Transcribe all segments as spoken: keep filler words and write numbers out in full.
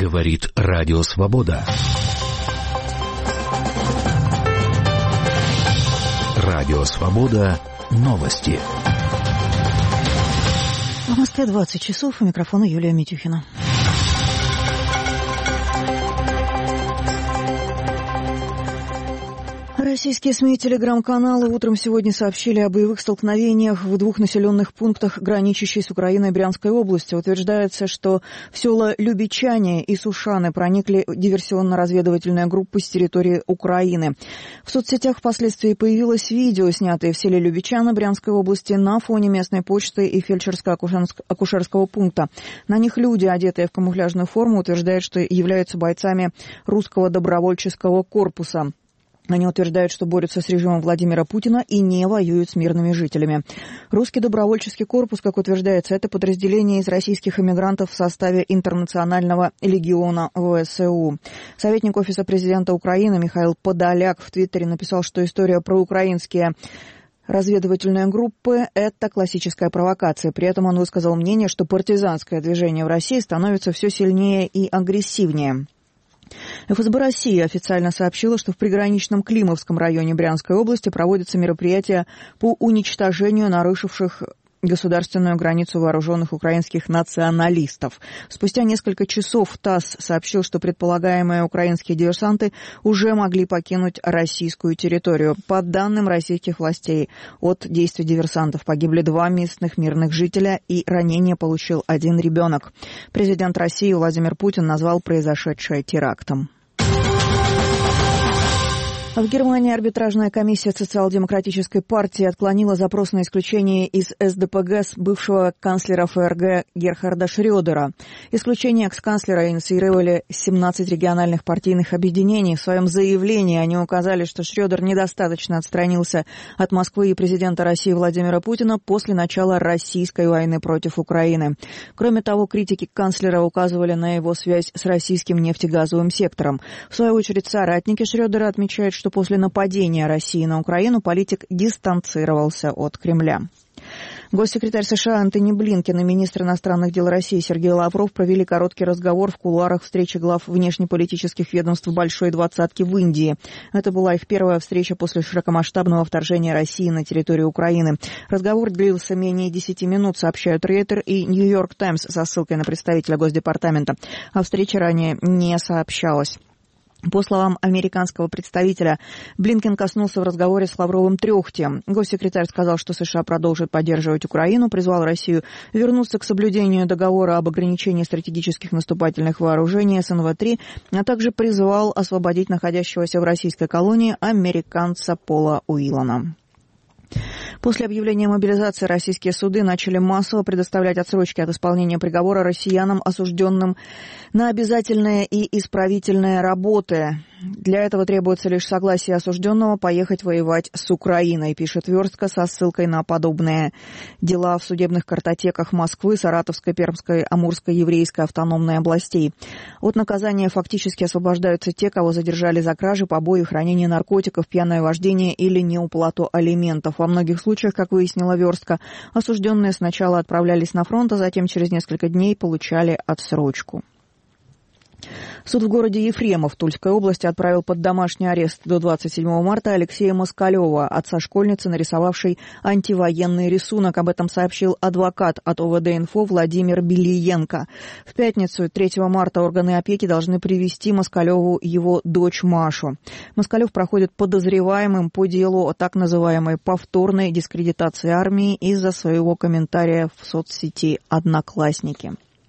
Говорит Радио Свобода. Радио Свобода. Новости. В Москве двадцать часов. У микрофона Юлия Митюхина. Российские СМИ и телеграм-каналы утром сегодня сообщили о боевых столкновениях в двух населенных пунктах, граничащей с Украиной Брянской области. Утверждается, что в села Любичане и Сушаны проникли диверсионно-разведывательная группа с территории Украины. В соцсетях впоследствии появилось видео, снятое в селе Любичано Брянской области на фоне местной почты и фельдшерско-акушерского пункта. На них люди, одетые в камуфляжную форму, утверждают, что являются бойцами русского добровольческого корпуса. Они утверждают, что борются с режимом Владимира Путина и не воюют с мирными жителями. Русский добровольческий корпус, как утверждается, это подразделение из российских эмигрантов в составе Интернационального легиона ВСУ. Советник Офиса президента Украины Михаил Подоляк в Твиттере написал, что история про украинские разведывательные группы – это классическая провокация. При этом он высказал мнение, что партизанское движение в России становится все сильнее и агрессивнее. эф эс бэ России официально сообщила, что в приграничном Климовском районе Брянской области проводятся мероприятия по уничтожению нарушивших государственную границу вооруженных украинских националистов. Спустя несколько часов ТАСС сообщил, что предполагаемые украинские диверсанты уже могли покинуть российскую территорию. По данным российских властей, от действий диверсантов погибли два местных мирных жителя и ранения получил один ребенок. Президент России Владимир Путин назвал произошедшее терактом. В Германии арбитражная комиссия социал-демократической партии отклонила запрос на исключение из эс дэ пэ гэ с бывшего канцлера эф эр гэ Герхарда Шрёдера. Исключение экс-канцлера инициировали семнадцать региональных партийных объединений. В своем заявлении они указали, что Шрёдер недостаточно отстранился от Москвы и президента России Владимира Путина после начала российской войны против Украины. Кроме того, критики канцлера указывали на его связь с российским нефтегазовым сектором. В свою очередь, соратники Шрёдера отмечают, что что после нападения России на Украину политик дистанцировался от Кремля. Госсекретарь США Антони Блинкен и министр иностранных дел России Сергей Лавров провели короткий разговор в кулуарах встречи глав внешнеполитических ведомств Большой двадцатки в Индии. Это была их первая встреча после широкомасштабного вторжения России на территорию Украины. Разговор длился менее десяти минут, сообщают Рейтер и Нью-Йорк Таймс со ссылкой на представителя Госдепартамента. О встрече ранее не сообщалось. По словам американского представителя, Блинкен коснулся в разговоре с Лавровым трех тем. Госсекретарь сказал, что США продолжит поддерживать Украину, призвал Россию вернуться к соблюдению договора об ограничении стратегических наступательных вооружений эс эн вэ три, а также призвал освободить находящегося в российской колонии американца Пола Уиллана. После объявления мобилизации российские суды начали массово предоставлять отсрочки от исполнения приговора россиянам, осужденным на обязательные и исправительные работы. Для этого требуется лишь согласие осужденного поехать воевать с Украиной, пишет Верстка со ссылкой на подобные дела в судебных картотеках Москвы, Саратовской, Пермской, Амурской, Еврейской автономной областей. От наказания фактически освобождаются те, кого задержали за кражи, побои, хранение наркотиков, пьяное вождение или неуплату алиментов. Во многих случаях, как выяснила Верстка, осужденные сначала отправлялись на фронт, а затем через несколько дней получали отсрочку. Суд в городе Ефремов Тульской области отправил под домашний арест до двадцать седьмого марта Алексея Москалева, отца школьницы, нарисовавшей антивоенный рисунок. Об этом сообщил адвокат от о вэ дэ-инфо Владимир Белиенко. В пятницу, третьего марта, органы опеки должны привести Москалеву его дочь Машу. Москалев проходит подозреваемым по делу о так называемой повторной дискредитации армии из-за своего комментария в соцсети «Одноклассники».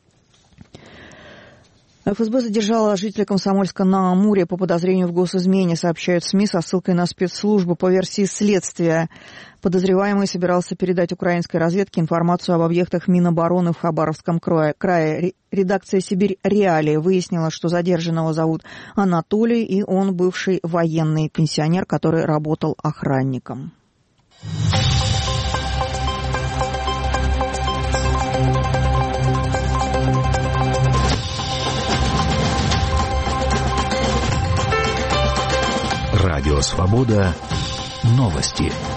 эф эс бэ задержала жителя Комсомольска на Амуре по подозрению в госизмене, сообщают СМИ со ссылкой на спецслужбу. По версии следствия, подозреваемый собирался передать украинской разведке информацию об объектах Минобороны в Хабаровском крае. Редакция «Сибирь Реалии» выяснила, что задержанного зовут Анатолий, и он бывший военный пенсионер, который работал охранником. Радио Свобода. Новости.